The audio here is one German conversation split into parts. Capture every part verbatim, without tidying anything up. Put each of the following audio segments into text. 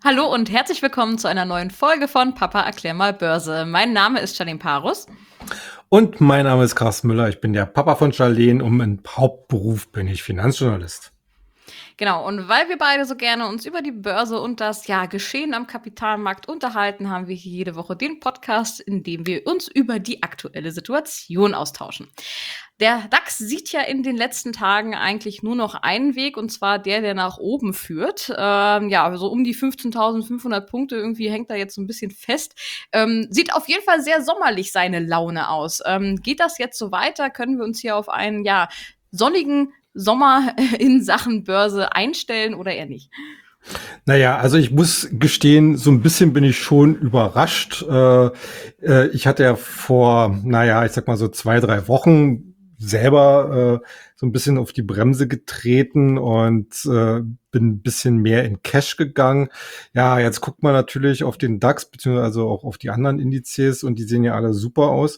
Hallo und herzlich willkommen zu einer neuen Folge von Papa erklär mal Börse. Mein Name ist Janine Parus. Und mein Name ist Carsten Müller. Ich bin der Papa von Charlene und im Hauptberuf bin ich Finanzjournalist. Genau, und weil wir beide so gerne uns über die Börse und das ja, Geschehen am Kapitalmarkt unterhalten, haben wir hier jede Woche den Podcast, in dem wir uns über die aktuelle Situation austauschen. Der DAX sieht ja in den letzten Tagen eigentlich nur noch einen Weg, und zwar der, der nach oben führt. Ähm, ja, so um die fünfzehntausendfünfhundert Punkte irgendwie hängt da jetzt so ein bisschen fest. Ähm, sieht auf jeden Fall sehr sommerlich seine Laune aus. Ähm, geht das jetzt so weiter? Können wir uns hier auf einen, ja, sonnigen Sommer in Sachen Börse einstellen oder eher nicht? Naja, also ich muss gestehen, so ein bisschen bin ich schon überrascht. Äh, äh, ich hatte ja vor, naja, ich sag mal so zwei, drei Wochen selber äh, so ein bisschen auf die Bremse getreten und äh, bin ein bisschen mehr in Cash gegangen. Ja, jetzt guckt man natürlich auf den DAX, beziehungsweise auch auf die anderen Indizes und die sehen ja alle super aus.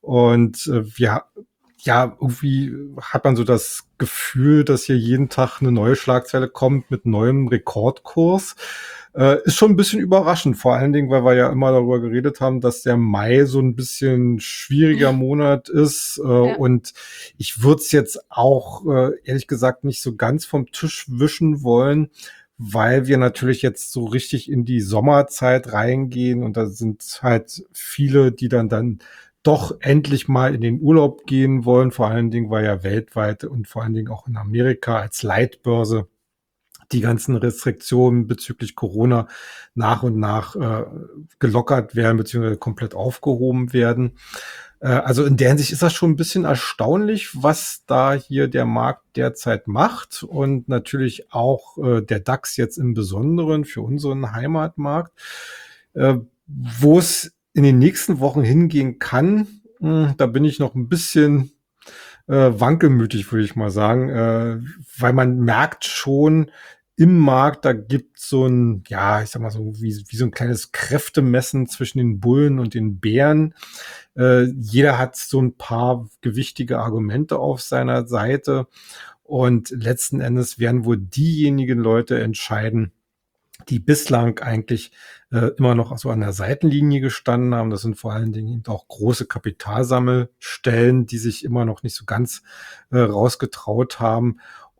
Und äh, wir ja, irgendwie hat man so das Gefühl, dass hier jeden Tag eine neue Schlagzeile kommt mit neuem Rekordkurs. Äh, ist schon ein bisschen überraschend, vor allen Dingen, weil wir ja immer darüber geredet haben, dass der Mai so ein bisschen schwieriger Monat ist. Äh, Ja. und ich würde es jetzt auch, äh, ehrlich gesagt, nicht so ganz vom Tisch wischen wollen, weil wir natürlich jetzt so richtig in die Sommerzeit reingehen und da sind halt viele, die dann dann doch endlich mal in den Urlaub gehen wollen, vor allen Dingen, weil ja weltweit und vor allen Dingen auch in Amerika als Leitbörse die ganzen Restriktionen bezüglich Corona nach und nach äh, gelockert werden, beziehungsweise komplett aufgehoben werden. Äh, also in der Hinsicht ist das schon ein bisschen erstaunlich, was da hier der Markt derzeit macht und natürlich auch äh, der DAX jetzt im Besonderen für unseren Heimatmarkt. Äh, Wo es in den nächsten Wochen hingehen kann, mh, da bin ich noch ein bisschen äh, wankelmütig, würde ich mal sagen, äh, weil man merkt schon im Markt, da gibt so ein, ja, ich sag mal so, wie, wie so ein kleines Kräftemessen zwischen den Bullen und den Bären. Äh, jeder hat so ein paar gewichtige Argumente auf seiner Seite und letzten Endes werden wohl diejenigen Leute entscheiden, die bislang eigentlich äh, immer noch so an der Seitenlinie gestanden haben. Das sind vor allen Dingen eben auch große Kapitalsammelstellen, die sich immer noch nicht so ganz äh, rausgetraut haben.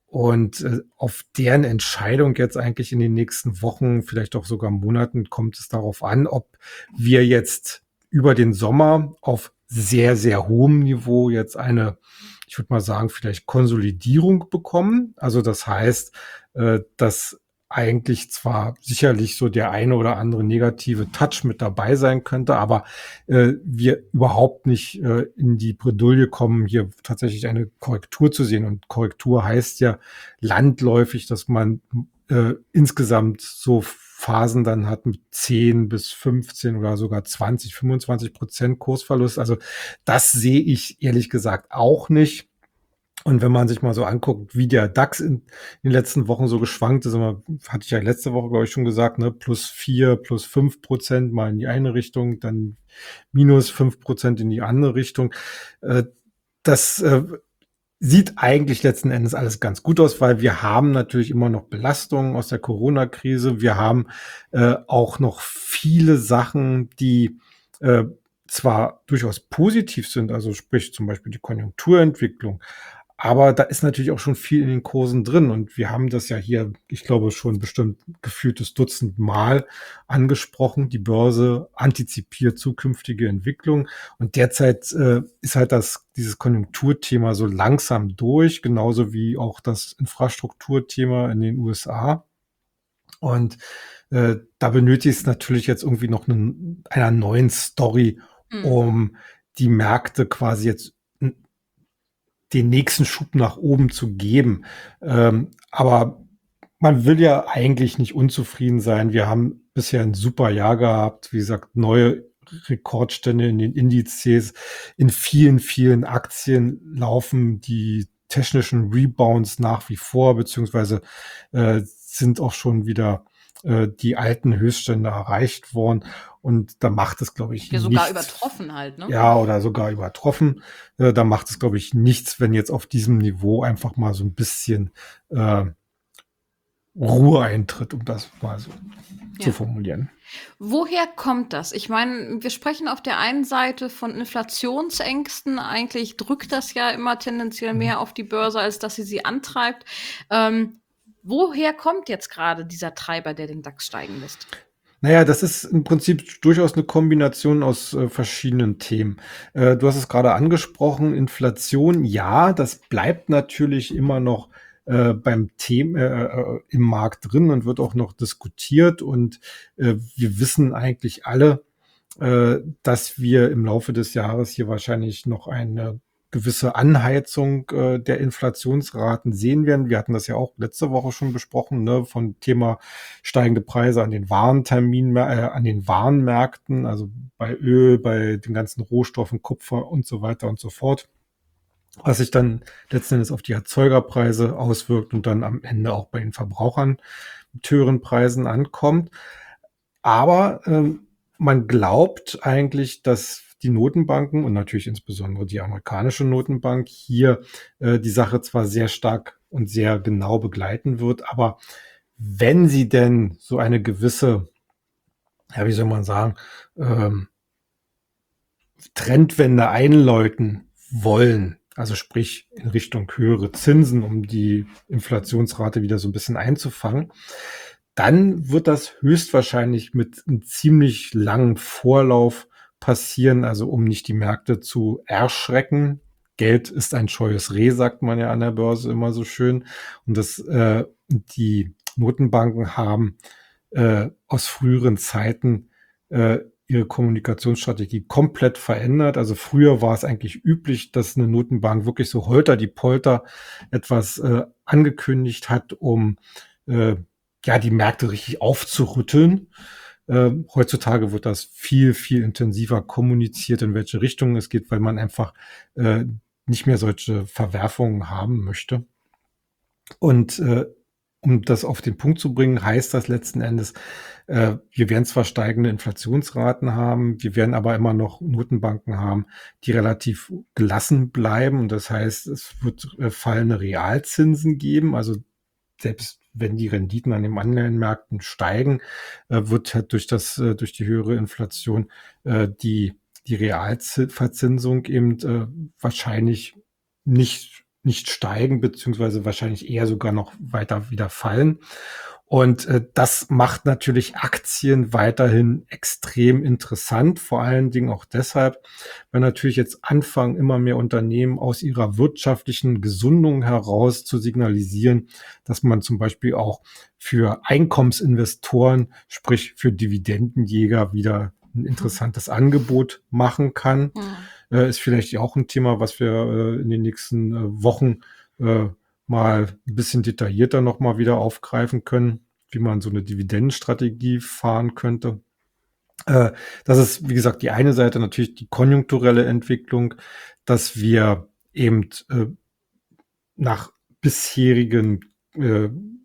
Und äh, auf deren Entscheidung jetzt eigentlich in den nächsten Wochen, vielleicht auch sogar Monaten, kommt es darauf an, ob wir jetzt über den Sommer auf sehr, sehr hohem Niveau jetzt eine, ich würde mal sagen, vielleicht Konsolidierung bekommen. Also das heißt, äh, dass eigentlich zwar sicherlich so der eine oder andere negative Touch mit dabei sein könnte, aber äh, wir überhaupt nicht äh, in die Bredouille kommen, hier tatsächlich eine Korrektur zu sehen. Und Korrektur heißt ja landläufig, dass man äh, insgesamt so Phasen dann hat mit zehn bis fünfzehn oder sogar zwanzig, fünfundzwanzig Prozent Kursverlust. Also das sehe ich ehrlich gesagt auch nicht. Und wenn man sich mal so anguckt, wie der DAX in, in den letzten Wochen so geschwankt ist, immer, hatte ich ja letzte Woche, glaube ich, schon gesagt, ne, plus vier, plus fünf Prozent mal in die eine Richtung, dann minus fünf Prozent in die andere Richtung. Äh, das äh, sieht eigentlich letzten Endes alles ganz gut aus, weil wir haben natürlich immer noch Belastungen aus der Corona-Krise. Wir haben äh, auch noch viele Sachen, die äh, zwar durchaus positiv sind, also sprich zum Beispiel die Konjunkturentwicklung, aber da ist natürlich auch schon viel in den Kursen drin. Und wir haben das ja hier, ich glaube, schon bestimmt gefühltes Dutzend Mal angesprochen. Die Börse antizipiert zukünftige Entwicklung. Und derzeit äh, ist halt das, dieses Konjunkturthema so langsam durch, genauso wie auch das Infrastrukturthema in den U S A. Und äh, da benötigt es natürlich jetzt irgendwie noch einen, einer neuen Story, Hm. um die Märkte quasi jetzt den nächsten Schub nach oben zu geben. Ähm, aber man will ja eigentlich nicht unzufrieden sein. Wir haben bisher ein super Jahr gehabt. Wie gesagt, neue Rekordstände in den Indizes. In vielen, vielen Aktien laufen die technischen Rebounds nach wie vor, beziehungsweise äh, sind auch schon wieder äh, die alten Höchststände erreicht worden. Und da macht es, glaube ich, Ja, sogar nichts, übertroffen halt, ne? ja, oder sogar übertroffen. Äh, da macht es, glaube ich, nichts, wenn jetzt auf diesem Niveau einfach mal so ein bisschen äh, Ruhe eintritt, um das mal so. zu Ja. formulieren. Woher kommt das? Ich meine, wir sprechen auf der einen Seite von Inflationsängsten. Eigentlich drückt das ja immer tendenziell Mhm. mehr auf die Börse, als dass sie sie antreibt. Ähm, woher kommt jetzt gerade dieser Treiber, der den DAX steigen lässt? Naja, das ist im Prinzip durchaus eine Kombination aus äh, verschiedenen Themen. Äh, du hast es gerade angesprochen, Inflation, ja, das bleibt natürlich immer noch äh, beim Thema äh, äh, im Markt drin und wird auch noch diskutiert. Und äh, wir wissen eigentlich alle, äh, dass wir im Laufe des Jahres hier wahrscheinlich noch eine gewisse Anheizung äh, der Inflationsraten sehen werden. Wir hatten das ja auch letzte Woche schon besprochen, ne, von Thema steigende Preise an den Warentermin, äh, an den Warenmärkten, also bei Öl, bei den ganzen Rohstoffen, Kupfer und so weiter und so fort, was sich dann letzten Endes auf die Erzeugerpreise auswirkt und dann am Ende auch bei den Verbrauchern mit höheren Preisen ankommt. Aber ähm, man glaubt eigentlich, dass die Notenbanken und natürlich insbesondere die amerikanische Notenbank hier äh, die Sache zwar sehr stark und sehr genau begleiten wird, aber wenn sie denn so eine gewisse, ja, wie soll man sagen, ähm, Trendwende einläuten wollen, also sprich in Richtung höhere Zinsen, um die Inflationsrate wieder so ein bisschen einzufangen, dann wird das höchstwahrscheinlich mit einem ziemlich langen Vorlauf passieren, also um nicht die Märkte zu erschrecken. Geld ist ein scheues Reh, sagt man ja an der Börse immer so schön. Und das, äh, die Notenbanken haben äh, aus früheren Zeiten äh, ihre Kommunikationsstrategie komplett verändert. Also früher war es eigentlich üblich, dass eine Notenbank wirklich so holter die Polter etwas äh, angekündigt hat, um äh, ja die Märkte richtig aufzurütteln. Äh, heutzutage wird das viel, viel intensiver kommuniziert, in welche Richtung es geht, weil man einfach äh, nicht mehr solche Verwerfungen haben möchte. Und äh, um das auf den Punkt zu bringen, heißt das letzten Endes, äh, wir werden zwar steigende Inflationsraten haben, wir werden aber immer noch Notenbanken haben, die relativ gelassen bleiben. Und das heißt, es wird äh, fallende Realzinsen geben. Also selbst wenn die Renditen an den Anleihenmärkten steigen, äh, wird halt durch das, äh, durch die höhere Inflation äh, die, die Realverzinsung eben äh, wahrscheinlich nicht, nicht steigen, beziehungsweise wahrscheinlich eher sogar noch weiter wieder fallen. Und äh, das macht natürlich Aktien weiterhin extrem interessant, vor allen Dingen auch deshalb, weil natürlich jetzt anfangen, immer mehr Unternehmen aus ihrer wirtschaftlichen Gesundung heraus zu signalisieren, dass man zum Beispiel auch für Einkommensinvestoren, sprich für Dividendenjäger, wieder ein interessantes Angebot machen kann. Mhm. Äh, ist vielleicht auch ein Thema, was wir äh, in den nächsten äh, Wochen äh, mal ein bisschen detaillierter nochmal wieder aufgreifen können, wie man so eine Dividendenstrategie fahren könnte. Äh, das ist, wie gesagt, die eine Seite, natürlich die konjunkturelle Entwicklung, dass wir eben äh, nach bisherigen äh,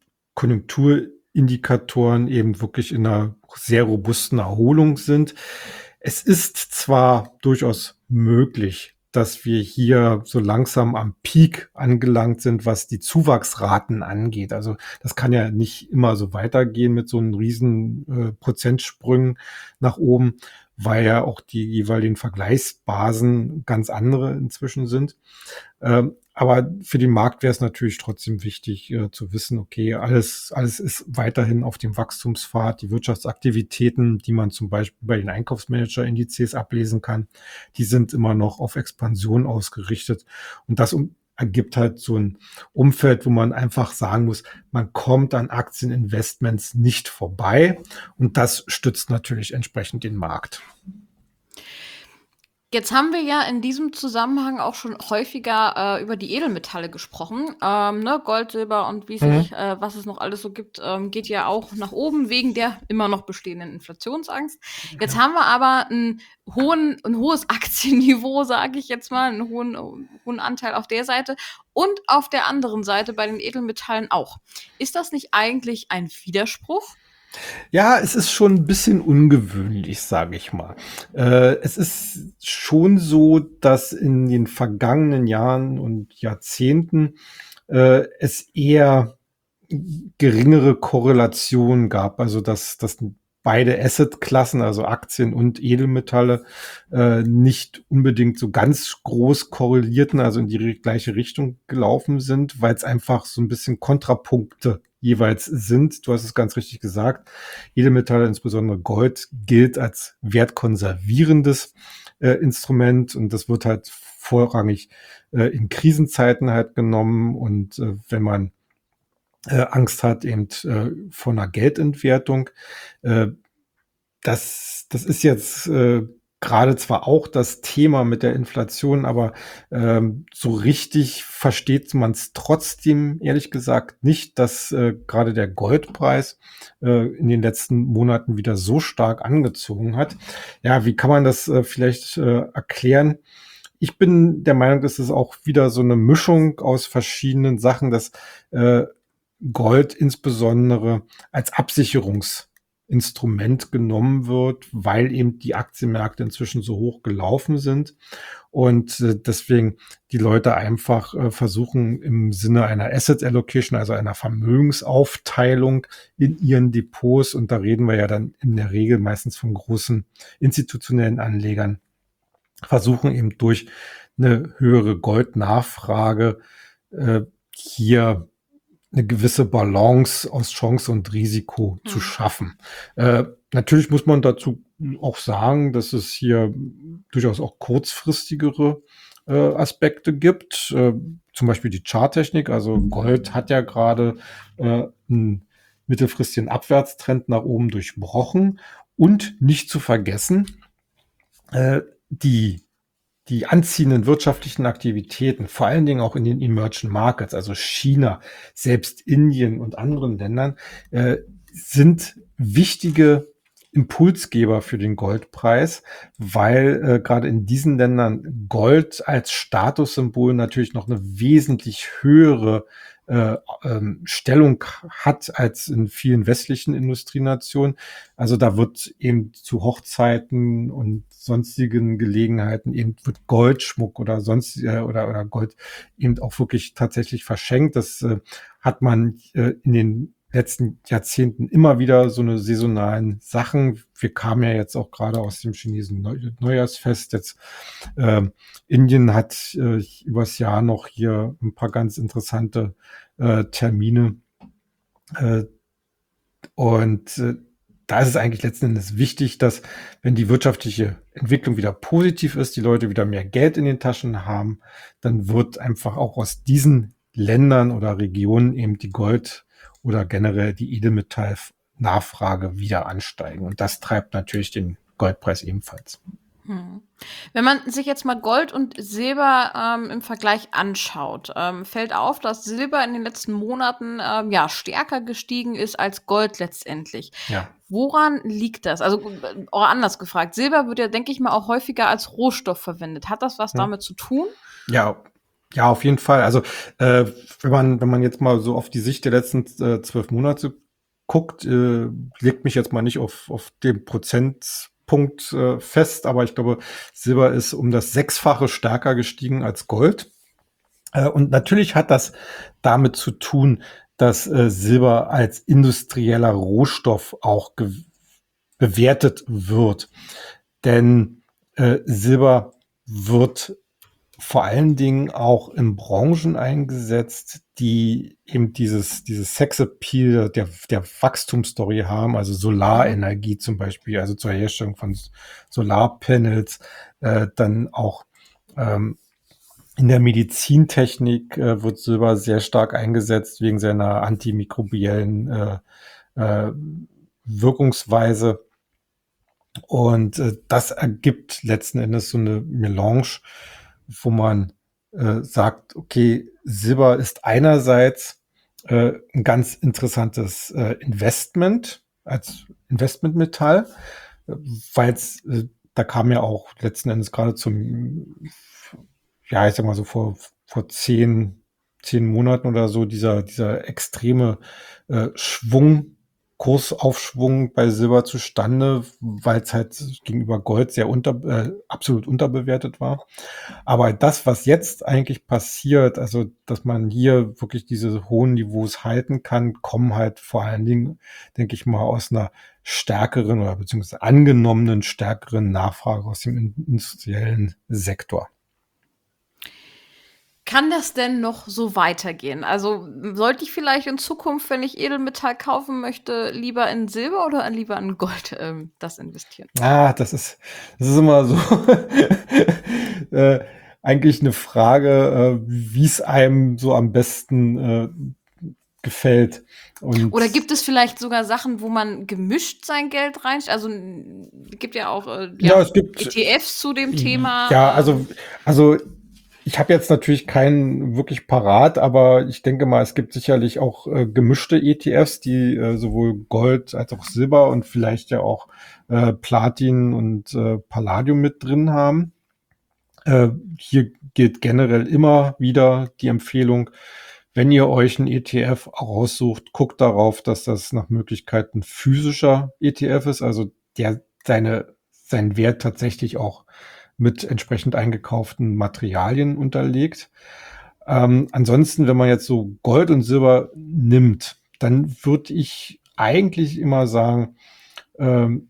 Konjunkturindikatoren eben wirklich in einer sehr robusten Erholung sind. Es ist zwar durchaus möglich, dass wir hier so langsam am Peak angelangt sind, was die Zuwachsraten angeht. Also das kann ja nicht immer so weitergehen mit so einem riesen äh, Prozentsprüngen nach oben, weil ja auch die jeweiligen Vergleichsbasen ganz andere inzwischen sind. Ähm, aber für den Markt wäre es natürlich trotzdem wichtig äh, zu wissen, okay, alles, alles ist weiterhin auf dem Wachstumspfad. Die Wirtschaftsaktivitäten, die man zum Beispiel bei den Einkaufsmanager-Indizes ablesen kann, die sind immer noch auf Expansion ausgerichtet. Und das um, ergibt halt so ein Umfeld, wo man einfach sagen muss, man kommt an Aktieninvestments nicht vorbei. Und das stützt natürlich entsprechend den Markt. Jetzt haben wir ja in diesem Zusammenhang auch schon häufiger äh, über die Edelmetalle gesprochen. Ähm, ne? Gold, Silber und wie sich, Mhm. äh, was es noch alles so gibt, ähm, geht ja auch nach oben wegen der immer noch bestehenden Inflationsangst. Jetzt Ja. haben wir aber einen hohen, ein hohes Aktienniveau, sage ich jetzt mal, einen hohen, hohen Anteil auf der Seite und auf der anderen Seite bei den Edelmetallen auch. Ist das nicht eigentlich ein Widerspruch? Ja, es ist schon ein bisschen ungewöhnlich, sage ich mal. Äh, es ist schon so, dass in den vergangenen Jahren und Jahrzehnten äh, es eher geringere Korrelation gab, also dass, dass beide Assetklassen, also Aktien und Edelmetalle, äh, nicht unbedingt so ganz groß korrelierten, also in die ri- gleiche Richtung gelaufen sind, weil es einfach so ein bisschen Kontrapunkte jeweils sind. Du hast es ganz richtig gesagt. Edelmetalle, insbesondere Gold, gilt als wertkonservierendes äh, Instrument und das wird halt vorrangig äh, in Krisenzeiten halt genommen und äh, wenn man äh, Angst hat eben äh, vor einer Geldentwertung. Äh, das, das ist jetzt äh, gerade zwar auch das Thema mit der Inflation, aber ähm, so richtig versteht man es trotzdem, ehrlich gesagt, nicht, dass äh, gerade der Goldpreis äh, in den letzten Monaten wieder so stark angezogen hat. Ja, wie kann man das äh, vielleicht äh, erklären? Ich bin der Meinung, das ist auch wieder so eine Mischung aus verschiedenen Sachen, dass äh, Gold insbesondere als Absicherungsinstrument genommen wird, weil eben die Aktienmärkte inzwischen so hoch gelaufen sind und äh, deswegen die Leute einfach äh, versuchen im Sinne einer Asset Allocation, also einer Vermögensaufteilung in ihren Depots, und da reden wir ja dann in der Regel meistens von großen institutionellen Anlegern, versuchen eben durch eine höhere Goldnachfrage äh, hier eine gewisse Balance aus Chance und Risiko zu Hm. schaffen. Äh, natürlich muss man dazu auch sagen, dass es hier durchaus auch kurzfristigere äh, Aspekte gibt, äh, zum Beispiel die Charttechnik. Also Gold hat ja gerade äh, einen mittelfristigen Abwärtstrend nach oben durchbrochen und nicht zu vergessen, äh, die die anziehenden wirtschaftlichen Aktivitäten, vor allen Dingen auch in den Emerging Markets, also China, selbst Indien und anderen Ländern, äh, sind wichtige Impulsgeber für den Goldpreis, weil äh, gerade in diesen Ländern Gold als Statussymbol natürlich noch eine wesentlich höhere äh, ähm, Stellung hat als in vielen westlichen Industrienationen. Also da wird eben zu Hochzeiten und sonstigen Gelegenheiten eben wird Goldschmuck oder sonst äh, oder oder Gold eben auch wirklich tatsächlich verschenkt. Das äh, hat man äh, in den letzten Jahrzehnten immer wieder so eine saisonalen Sachen. Wir kamen ja jetzt auch gerade aus dem chinesischen Neu Neujahrsfest. Jetzt ähm, Indien hat äh, übers Jahr noch hier ein paar ganz interessante äh, Termine. Äh, und äh, da ist es eigentlich letzten Endes wichtig, dass wenn die wirtschaftliche Entwicklung wieder positiv ist, die Leute wieder mehr Geld in den Taschen haben, dann wird einfach auch aus diesen Ländern oder Regionen eben die Gold- oder generell die Edelmetall-Nachfrage wieder ansteigen. Und das treibt natürlich den Goldpreis ebenfalls. Hm. Wenn man sich jetzt mal Gold und Silber ähm, im Vergleich anschaut, ähm, fällt auf, dass Silber in den letzten Monaten ähm, ja stärker gestiegen ist als Gold letztendlich. Ja. Woran liegt das? Also äh, oder anders gefragt, Silber wird ja, denke ich mal, auch häufiger als Rohstoff verwendet. Hat das was Hm. damit zu tun? Ja, ja, auf jeden Fall. Also äh, wenn man, wenn man jetzt mal so auf die Sicht der letzten äh, zwölf Monate guckt, äh, legt mich jetzt mal nicht auf, auf den Prozentpunkt äh, fest, aber ich glaube, Silber ist um das Sechsfache stärker gestiegen als Gold. Äh, und natürlich hat das damit zu tun, dass äh, Silber als industrieller Rohstoff auch ge- bewertet wird. Denn äh, Silber wird vor allen Dingen auch in Branchen eingesetzt, die eben dieses, dieses Sexappeal der, der Wachstumsstory haben, also Solarenergie zum Beispiel, also zur Herstellung von Solarpanels, äh, dann auch ähm, in der Medizintechnik äh, wird Silber sehr stark eingesetzt wegen seiner antimikrobiellen äh, äh, Wirkungsweise. Und äh, das ergibt letzten Endes so eine Melange, wo man äh, sagt, okay, Silber ist einerseits äh, ein ganz interessantes äh, Investment als Investmentmetall, weil es, äh, da kam ja auch letzten Endes gerade zum, ja, ich sag mal so vor, vor zehn, zehn Monaten oder so, dieser, dieser extreme äh, Schwung Kursaufschwung bei Silber zustande, weil es halt gegenüber Gold sehr unter, äh, absolut unterbewertet war. Aber das, was jetzt eigentlich passiert, also dass man hier wirklich diese hohen Niveaus halten kann, kommen halt vor allen Dingen, denke ich mal, aus einer stärkeren oder beziehungsweise angenommenen stärkeren Nachfrage aus dem industriellen Sektor. Kann das denn noch so weitergehen? Also sollte ich vielleicht in Zukunft, wenn ich Edelmetall kaufen möchte, lieber in Silber oder lieber in Gold ähm, das investieren? Ah, das ist, das ist immer so äh, eigentlich eine Frage, äh, wie es einem so am besten äh, gefällt. Und Oder gibt es vielleicht sogar Sachen, wo man gemischt sein Geld rein, also n- gibt ja auch äh, ja, ja, es gibt E T Fs zu dem ja, Thema. also Ähm, also ich habe jetzt natürlich keinen wirklich parat, aber ich denke mal, es gibt sicherlich auch äh, gemischte E T Fs, die äh, sowohl Gold als auch Silber und vielleicht ja auch äh, Platin und äh, Palladium mit drin haben. Äh, hier gilt generell immer wieder die Empfehlung, wenn ihr euch einen E T F raussucht, guckt darauf, dass das nach Möglichkeit ein physischer E T F ist, also der seine, seinen Wert tatsächlich auch mit entsprechend eingekauften Materialien unterlegt. Ähm, ansonsten, wenn man jetzt so Gold und Silber nimmt, dann würde ich eigentlich immer sagen, ähm,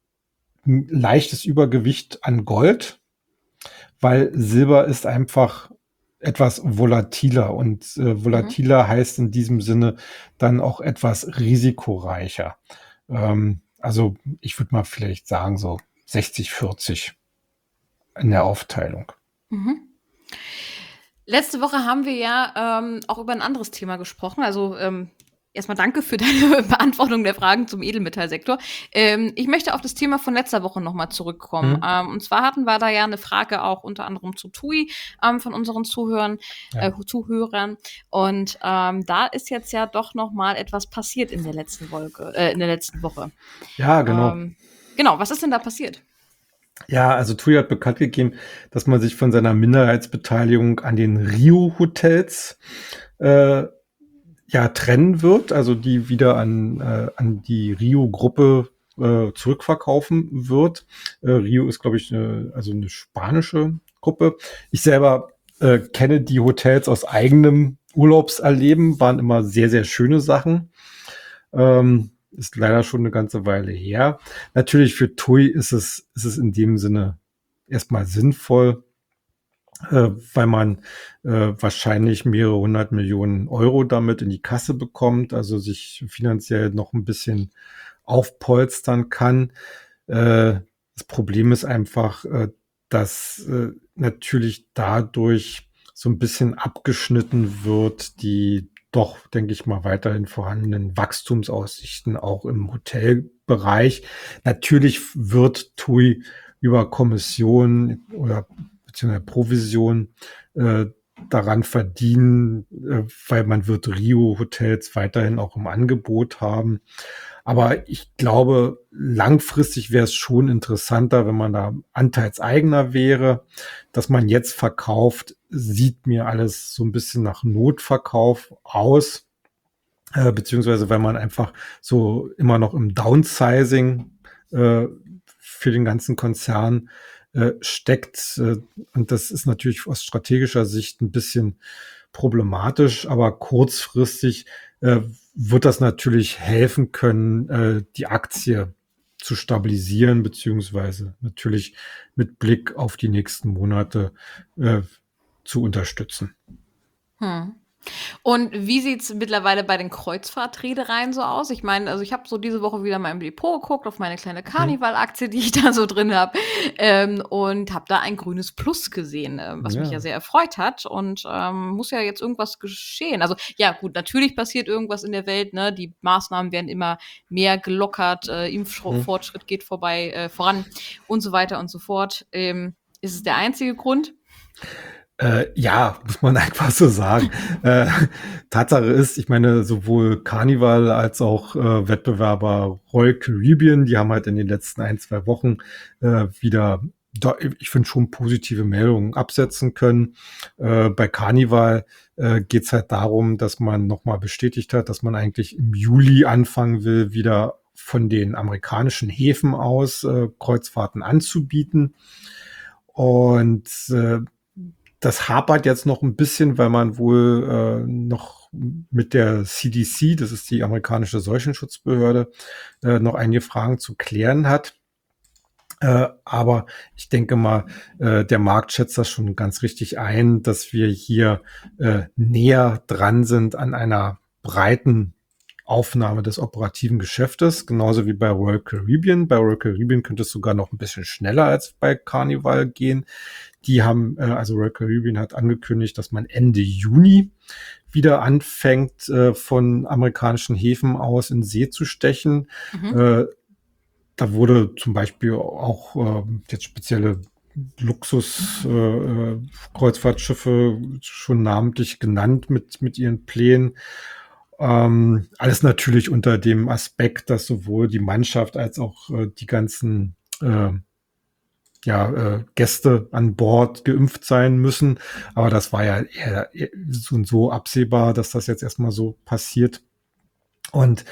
ein leichtes Übergewicht an Gold, weil Silber ist einfach etwas volatiler und äh, mhm. volatiler heißt in diesem Sinne dann auch etwas risikoreicher. Ähm, also ich würde mal vielleicht sagen so sechzig vierzig in der Aufteilung. Mhm. Letzte Woche haben wir ja ähm, auch über ein anderes Thema gesprochen. Also ähm, erstmal danke für deine Beantwortung der Fragen zum Edelmetallsektor. Ähm, ich möchte auf das Thema von letzter Woche nochmal zurückkommen. Hm? Ähm, und zwar hatten wir da ja eine Frage auch unter anderem zu T U I ähm, von unseren Zuhörern, äh, Ja. Zuhörern. Und ähm, da ist jetzt ja doch noch mal etwas passiert in der letzten Wolke, äh, in der letzten Woche. Ja, genau. Ähm, genau, was ist denn da passiert? Ja, also TUI hat bekannt gegeben, dass man sich von seiner Minderheitsbeteiligung an den Rio-Hotels äh, ja trennen wird, also die wieder an, äh, an die Rio-Gruppe äh, zurückverkaufen wird. Äh, Rio ist, glaube ich, äh, also eine spanische Gruppe. Ich selber äh, kenne die Hotels aus eigenem Urlaubserleben, waren immer sehr, sehr schöne Sachen. Ähm, ist leider schon eine ganze Weile her. Natürlich für TUI ist es, ist es in dem Sinne erstmal sinnvoll, äh, weil man äh, wahrscheinlich mehrere hundert Millionen Euro damit in die Kasse bekommt, also sich finanziell noch ein bisschen aufpolstern kann. Äh, das Problem ist einfach, äh, dass äh, natürlich dadurch so ein bisschen abgeschnitten wird, die doch, denke ich mal, weiterhin vorhandenen Wachstumsaussichten auch im Hotelbereich. Natürlich wird TUI über Kommission oder beziehungsweise Provision äh, daran verdienen, äh, weil man wird Rio-Hotels weiterhin auch im Angebot haben. Aber ich glaube, langfristig wäre es schon interessanter, wenn man da anteilseigener wäre. Dass man jetzt verkauft, sieht mir alles so ein bisschen nach Notverkauf aus, äh, beziehungsweise weil man einfach so immer noch im Downsizing äh, für den ganzen Konzern äh, steckt. Äh, und das ist natürlich aus strategischer Sicht ein bisschen problematisch, aber kurzfristig äh, wird das natürlich helfen können, äh, die Aktie zu stabilisieren, beziehungsweise natürlich mit Blick auf die nächsten Monate äh, zu unterstützen. Hm. Und wie sieht's mittlerweile bei den Kreuzfahrtreedereien so aus? Ich meine, also ich habe so diese Woche wieder mal im Depot geguckt auf meine kleine Hm. Carnival-Aktie, die ich da so drin habe, ähm, und habe da ein grünes Plus gesehen, äh, was mich ja Ja. sehr erfreut hat. Und ähm, muss ja jetzt irgendwas geschehen. Also ja, gut, natürlich passiert irgendwas in der Welt. Ne? Die Maßnahmen werden immer mehr gelockert, äh, Hm. Impffortschritt geht vorbei äh, voran und so weiter und so fort. Ähm, ist es der einzige Grund? Äh, ja, muss man einfach so sagen. äh, Tatsache ist, ich meine, sowohl Carnival als auch äh, Wettbewerber Royal Caribbean, die haben halt in den letzten ein, zwei Wochen äh, wieder da, ich finde schon positive Meldungen absetzen können. Äh, bei Carnival äh, geht es halt darum, dass man nochmal bestätigt hat, dass man eigentlich im Juli anfangen will, wieder von den amerikanischen Häfen aus äh, Kreuzfahrten anzubieten. Und äh, das hapert jetzt noch ein bisschen, weil man wohl äh, noch mit der C D C, das ist die amerikanische Seuchenschutzbehörde, äh, noch einige Fragen zu klären hat. Äh, aber ich denke mal, äh, der Markt schätzt das schon ganz richtig ein, dass wir hier äh, näher dran sind an einer breiten Aufnahme des operativen Geschäftes, genauso wie bei Royal Caribbean. Bei Royal Caribbean könnte es sogar noch ein bisschen schneller als bei Carnival gehen. Die haben, äh, also Royal Caribbean hat angekündigt, dass man Ende Juni wieder anfängt, äh, von amerikanischen Häfen aus in See zu stechen. Mhm. Äh, da wurde zum Beispiel auch äh, jetzt spezielle Luxus-Kreuzfahrtschiffe äh, schon namentlich genannt mit, mit ihren Plänen. Ähm, alles natürlich unter dem Aspekt, dass sowohl die Mannschaft als auch äh, die ganzen äh, ja, äh, Gäste an Bord geimpft sein müssen. Aber das war ja eher, eher so und so absehbar, dass das jetzt erstmal so passiert. Und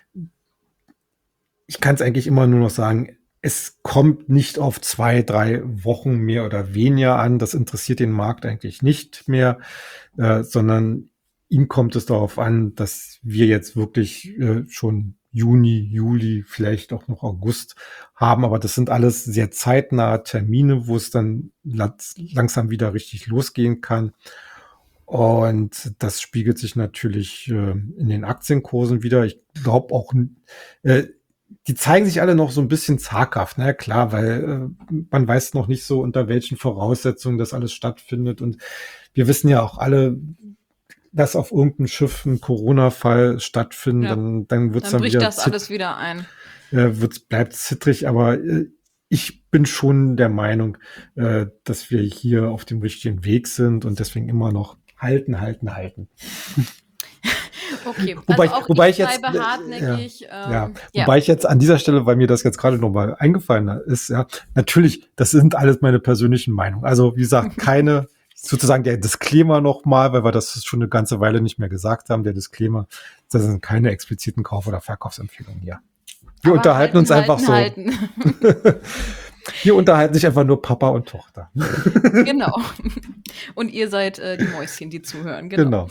ich kann es eigentlich immer nur noch sagen, es kommt nicht auf zwei, drei Wochen mehr oder weniger an. Das interessiert den Markt eigentlich nicht mehr, äh, sondern ihm kommt es darauf an, dass wir jetzt wirklich äh, schon Juni, Juli, vielleicht auch noch August haben. Aber das sind alles sehr zeitnahe Termine, wo es dann langsam wieder richtig losgehen kann. Und das spiegelt sich natürlich äh, in den Aktienkursen wieder. Ich glaube auch, äh, die zeigen sich alle noch so ein bisschen zaghaft, na klar, weil äh, man weiß noch nicht so, unter welchen Voraussetzungen das alles stattfindet. Und wir wissen ja auch alle, dass auf irgendeinem Schiff ein Corona-Fall stattfindet, ja. dann, dann wird's dann, dann wieder bricht das alles wieder ein. Äh, wird's, bleibt zittrig, aber äh, ich bin schon der Meinung, äh, dass wir hier auf dem richtigen Weg sind und deswegen immer noch halten, halten, halten. Okay, wobei, also auch wobei ich ich jetzt, bleibe hartnäckig. Ja, ähm, ja. ja. Wobei ich jetzt an dieser Stelle, weil mir das jetzt gerade noch mal eingefallen ist, ja, natürlich, das sind alles meine persönlichen Meinungen. Also wie gesagt, keine sozusagen der Disclaimer nochmal, weil wir das schon eine ganze Weile nicht mehr gesagt haben, der Disclaimer, das sind keine expliziten Kauf- oder Verkaufsempfehlungen hier. Wir Aber unterhalten halten, uns halten, einfach so. Halten. Hier unterhalten sich einfach nur Papa und Tochter. Genau. Und ihr seid äh, die Mäuschen, die zuhören. Genau. genau.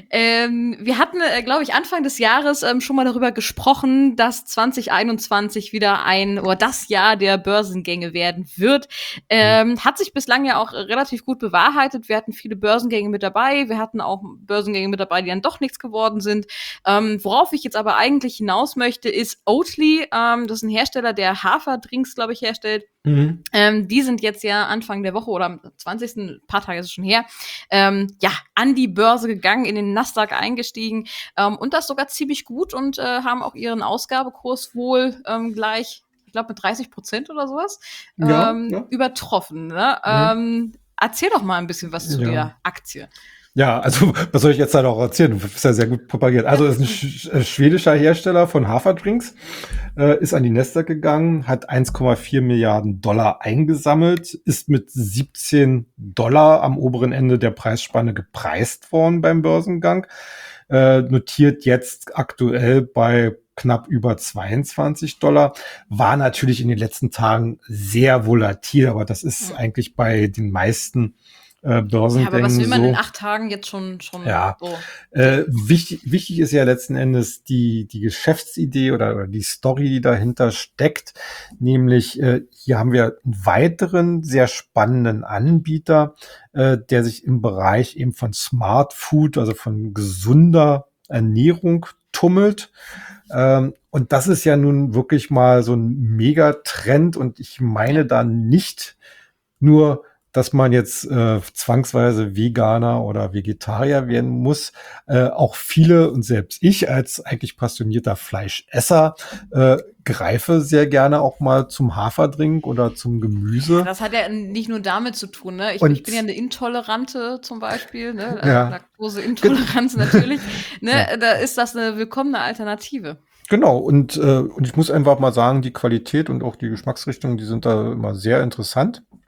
Ähm, wir hatten, äh, glaube ich, Anfang des Jahres ähm, schon mal darüber gesprochen, dass zwanzig einundzwanzig wieder ein oder das Jahr der Börsengänge werden wird. Ähm, mhm. Hat sich bislang ja auch relativ gut bewahrheitet. Wir hatten viele Börsengänge mit dabei. Wir hatten auch Börsengänge mit dabei, die dann doch nichts geworden sind. Ähm, worauf ich jetzt aber eigentlich hinaus möchte, ist Oatly. Ähm, das ist ein Hersteller, der Haferdrinks, glaube ich, herstellt. Mhm. Ähm, die sind jetzt ja Anfang der Woche oder am zwanzigsten, ein paar Tage ist es schon her, ähm, ja, an die Börse gegangen, in den Nasdaq eingestiegen ähm, und das sogar ziemlich gut und äh, haben auch ihren Ausgabekurs wohl ähm, gleich, ich glaube mit dreißig Prozent oder sowas, ja, ähm, ja. übertroffen. Ne? Mhm. Ähm, erzähl doch mal ein bisschen was zu ja. der Aktie. Ja, also was soll ich jetzt da noch erzählen? Du bist ja sehr gut propagiert. Also es ist ein sch- schwedischer Hersteller von Haferdrinks, äh, ist an die Nasdaq gegangen, hat eins Komma vier Milliarden Dollar eingesammelt, ist mit siebzehn Dollar am oberen Ende der Preisspanne gepreist worden beim Börsengang, äh, notiert jetzt aktuell bei knapp über zweiundzwanzig Dollar, war natürlich in den letzten Tagen sehr volatil, aber das ist ja. eigentlich bei den meisten Äh, Börsengängen ja, aber was will man so. in acht Tagen jetzt schon schon ja. so? Äh, wichtig, wichtig ist ja letzten Endes die die Geschäftsidee oder, oder die Story, die dahinter steckt. Nämlich äh, hier haben wir einen weiteren sehr spannenden Anbieter, äh, der sich im Bereich eben von Smart Food, also von gesunder Ernährung tummelt. Ähm, und das ist ja nun wirklich mal so ein Megatrend und ich meine da nicht nur, dass man jetzt äh, zwangsweise Veganer oder Vegetarier werden muss. Äh, auch viele und selbst ich als eigentlich passionierter Fleischesser äh, greife sehr gerne auch mal zum Haferdrink oder zum Gemüse. Ja, das hat ja nicht nur damit zu tun. Ne? Ich, Und, ich bin ja eine Intolerante zum Beispiel. Ne? Also ja. Laktoseintoleranz natürlich. Ne? Ja. Da ist das eine willkommene Alternative. Genau, und, äh, und ich muss einfach mal sagen, die Qualität und auch die Geschmacksrichtung, die sind da immer sehr interessant.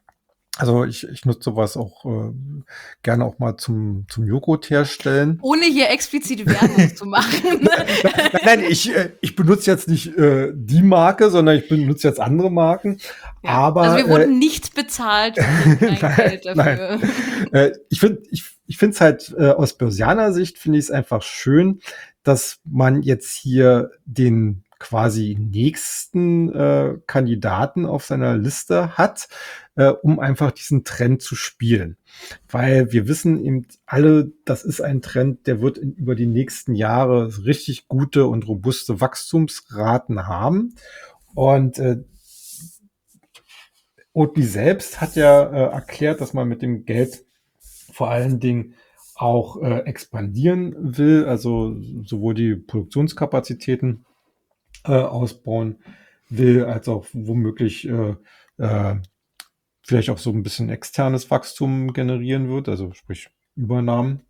Also ich, ich nutze sowas auch äh, gerne auch mal zum, zum Joghurt herstellen. Ohne hier explizit Werbung zu machen. Nein, nein, ich, äh, ich benutze jetzt nicht äh, die Marke, sondern ich benutze jetzt andere Marken. Ja. Also Aber wir äh, wurden nicht bezahlt, wir kriegen kein nein, Geld dafür. nein. Äh, ich finde ich, ich finde es halt äh, aus börsianer Sicht finde ich es einfach schön, dass man jetzt hier den quasi nächsten äh, Kandidaten auf seiner Liste hat, äh, um einfach diesen Trend zu spielen. Weil wir wissen eben alle, das ist ein Trend, der wird in, über die nächsten Jahre richtig gute und robuste Wachstumsraten haben. Und äh, Oatly selbst hat ja äh, erklärt, dass man mit dem Geld vor allen Dingen auch äh, expandieren will, also sowohl die Produktionskapazitäten äh, ausbauen will, als auch womöglich äh, äh, vielleicht auch so ein bisschen externes Wachstum generieren wird, also sprich Übernahmen.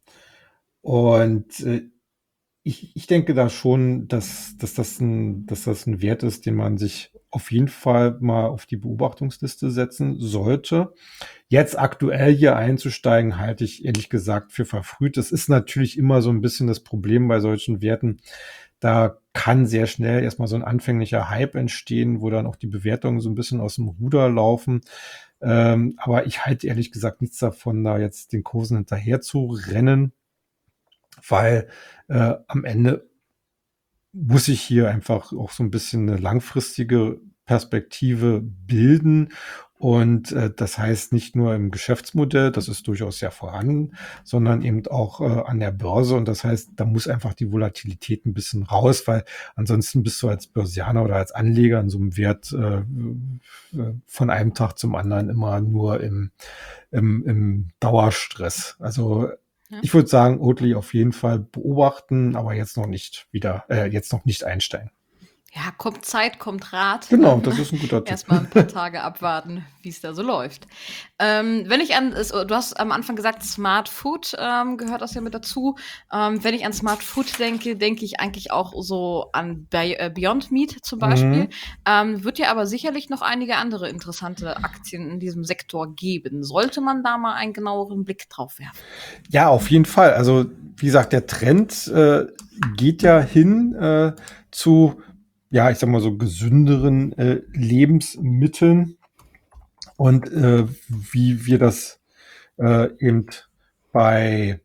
Und äh, ich, ich denke da schon, dass, dass, das ein, dass das ein Wert ist, den man sich auf jeden Fall mal auf die Beobachtungsliste setzen sollte. Jetzt aktuell hier einzusteigen, halte ich ehrlich gesagt für verfrüht. Das ist natürlich immer so ein bisschen das Problem bei solchen Werten. Da kann sehr schnell erstmal so ein anfänglicher Hype entstehen, wo dann auch die Bewertungen so ein bisschen aus dem Ruder laufen. Ähm, aber ich halte ehrlich gesagt nichts davon, da jetzt den Kursen hinterher zu rennen, weil äh, am Ende muss ich hier einfach auch so ein bisschen eine langfristige Perspektive bilden. Und äh, das heißt nicht nur im Geschäftsmodell, das ist durchaus ja vorhanden, sondern eben auch äh, an der Börse. Und das heißt, da muss einfach die Volatilität ein bisschen raus, weil ansonsten bist du als Börsianer oder als Anleger in so einem Wert äh, äh, von einem Tag zum anderen immer nur im, im, im Dauerstress. Also Ja. ich würde sagen, Oatly auf jeden Fall beobachten, aber jetzt noch nicht wieder, äh, jetzt noch nicht einsteigen. Ja, kommt Zeit, kommt Rat. Genau, Ähm, das ist ein guter Tipp. Erstmal ein paar Tage abwarten, wie es da so läuft. Ähm, wenn ich an, es- du hast am Anfang gesagt, Smart Food ähm, gehört das ja mit dazu. Ähm, wenn ich an Smart Food denke, denke ich eigentlich auch so an Be äh, Beyond Meat zum Beispiel. Mhm. Ähm, wird ja aber sicherlich noch einige andere interessante Aktien in diesem Sektor geben. Sollte man da mal einen genaueren Blick drauf werfen? Ja, auf jeden Fall. Also, wie gesagt, der Trend äh, geht ja hin äh, zu, ja, ich sag mal so gesünderen äh, Lebensmitteln und äh, wie wir das äh, eben bei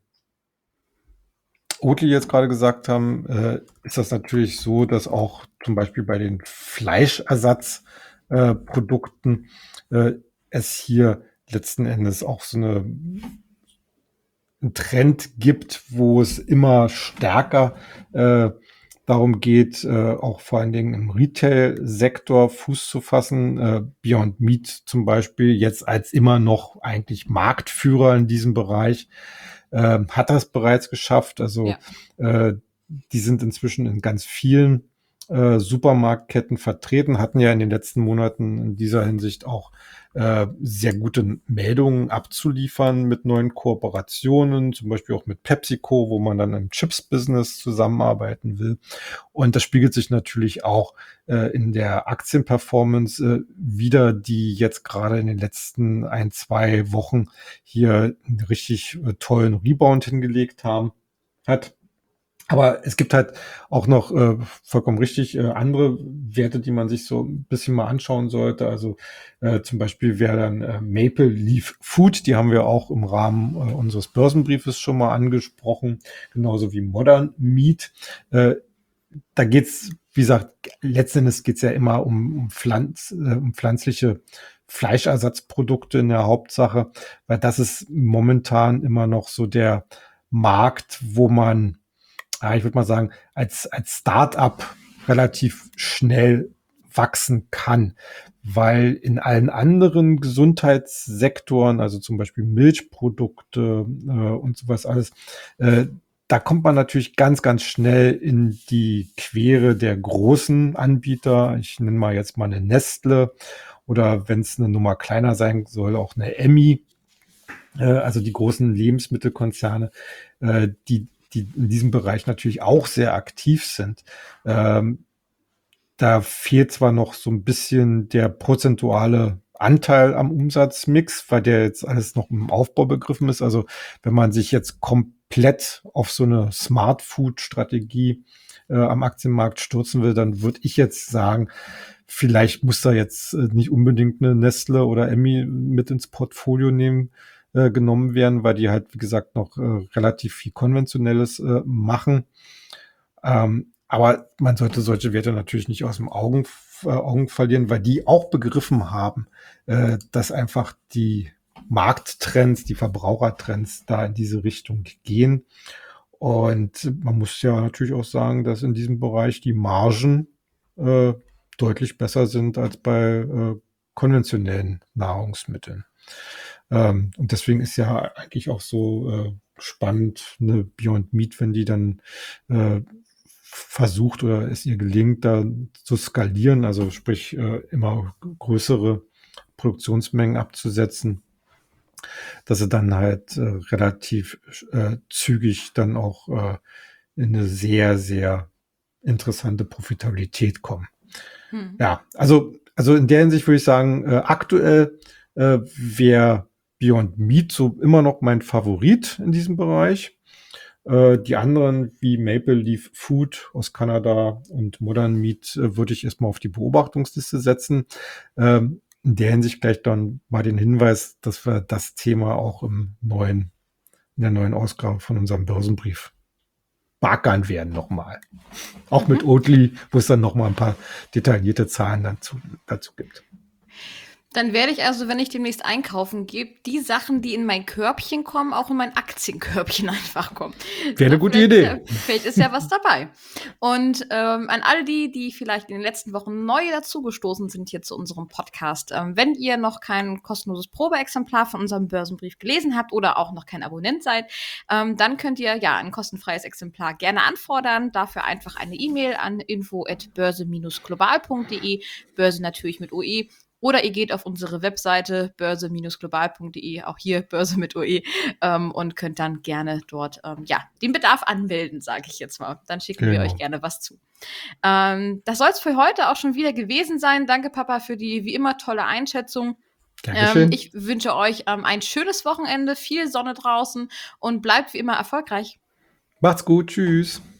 Oatly jetzt gerade gesagt haben, äh, ist das natürlich so, dass auch zum Beispiel bei den Fleischersatzprodukten äh, Produkten, äh, es hier letzten Endes auch so eine einen Trend gibt, wo es immer stärker äh, darum geht, äh, auch vor allen Dingen im Retail-Sektor Fuß zu fassen. Äh, Beyond Meat zum Beispiel jetzt als immer noch eigentlich Marktführer in diesem Bereich äh, hat das bereits geschafft. Also Ja. äh, die sind inzwischen in ganz vielen äh, Supermarktketten vertreten, hatten ja in den letzten Monaten in dieser Hinsicht auch äh, sehr gute Meldungen abzuliefern mit neuen Kooperationen, zum Beispiel auch mit PepsiCo, wo man dann im Chips-Business zusammenarbeiten will. Und das spiegelt sich natürlich auch äh, in der Aktienperformance äh, wieder, die jetzt gerade in den letzten ein, zwei Wochen hier einen richtig äh, tollen Rebound hingelegt haben, hat. Aber es gibt halt auch noch äh, vollkommen richtig äh, andere Werte, die man sich so ein bisschen mal anschauen sollte. Also äh, zum Beispiel wäre dann äh, Maple Leaf Food, die haben wir auch im Rahmen äh, unseres Börsenbriefes schon mal angesprochen, genauso wie Modern Meat. Äh, da geht's, wie gesagt, letzten Endes geht's ja immer um, um, Pflanz, äh, um pflanzliche Fleischersatzprodukte in der Hauptsache, weil das ist momentan immer noch so der Markt, wo man ja, ich würde mal sagen, als, als Start-up relativ schnell wachsen kann, weil in allen anderen Gesundheitssektoren, also zum Beispiel Milchprodukte äh, und sowas alles, äh, da kommt man natürlich ganz, ganz schnell in die Quere der großen Anbieter. Ich nenne mal jetzt mal eine Nestle oder wenn es eine Nummer kleiner sein soll, auch eine Emmi, äh, also die großen Lebensmittelkonzerne, äh, die die in diesem Bereich natürlich auch sehr aktiv sind. Ähm, da fehlt zwar noch so ein bisschen der prozentuale Anteil am Umsatzmix, weil der jetzt alles noch im Aufbau begriffen ist. Also wenn man sich jetzt komplett auf so eine Smart Food Strategie äh, am Aktienmarkt stürzen will, dann würde ich jetzt sagen, vielleicht muss da jetzt äh, nicht unbedingt eine Nestle oder Emmy mit ins Portfolio nehmen, äh, genommen werden, weil die halt, wie gesagt, noch äh, relativ viel Konventionelles äh, machen. Ähm, aber man sollte solche Werte natürlich nicht aus dem Augen, äh, Augen verlieren, weil die auch begriffen haben, äh, dass einfach die Markttrends, die Verbrauchertrends da in diese Richtung gehen. Und man muss ja natürlich auch sagen, dass in diesem Bereich die Margen äh, deutlich besser sind als bei äh, konventionellen Nahrungsmitteln. Ähm, und deswegen ist ja eigentlich auch so äh, spannend, eine Beyond Meat, wenn die dann äh, versucht oder es ihr gelingt, da zu skalieren, also sprich äh, immer größere Produktionsmengen abzusetzen, dass sie dann halt äh, relativ äh, zügig dann auch äh, in eine sehr, sehr interessante Profitabilität kommen. Hm. Ja, also, also in der Hinsicht würde ich sagen, äh, aktuell äh, wäre Beyond Meat so immer noch mein Favorit in diesem Bereich. Äh, die anderen wie Maple Leaf Food aus Kanada und Modern Meat äh, würde ich erstmal auf die Beobachtungsliste setzen. Ähm, in der Hinsicht gleich dann mal den Hinweis, dass wir das Thema auch im neuen, in der neuen Ausgabe von unserem Börsenbrief beackern werden nochmal. Auch Mhm. mit Oatly, wo es dann nochmal ein paar detaillierte Zahlen dazu, dazu gibt. Dann werde ich also, wenn ich demnächst einkaufen gehe, die Sachen, die in mein Körbchen kommen, auch in mein Aktienkörbchen einfach kommen. Wäre eine Na, gute vielleicht, Idee. Ist ja, vielleicht ist ja was dabei. Und ähm, an alle die, die vielleicht in den letzten Wochen neu dazugestoßen sind hier zu unserem Podcast, ähm, wenn ihr noch kein kostenloses Probeexemplar von unserem Börsenbrief gelesen habt oder auch noch kein Abonnent seid, ähm, dann könnt ihr ja ein kostenfreies Exemplar gerne anfordern. Dafür einfach eine E-Mail an info at börse global punkt de, Börse natürlich mit O E. Oder ihr geht auf unsere Webseite börse global punkt de, auch hier Börse mit O E, ähm, und könnt dann gerne dort ähm, ja, den Bedarf anmelden, sage ich jetzt mal. Dann schicken Genau. wir euch gerne was zu. Ähm, das soll es für heute auch schon wieder gewesen sein. Danke, Papa, für die wie immer tolle Einschätzung. Ähm, ich wünsche euch ähm, ein schönes Wochenende, viel Sonne draußen und bleibt wie immer erfolgreich. Macht's gut, tschüss.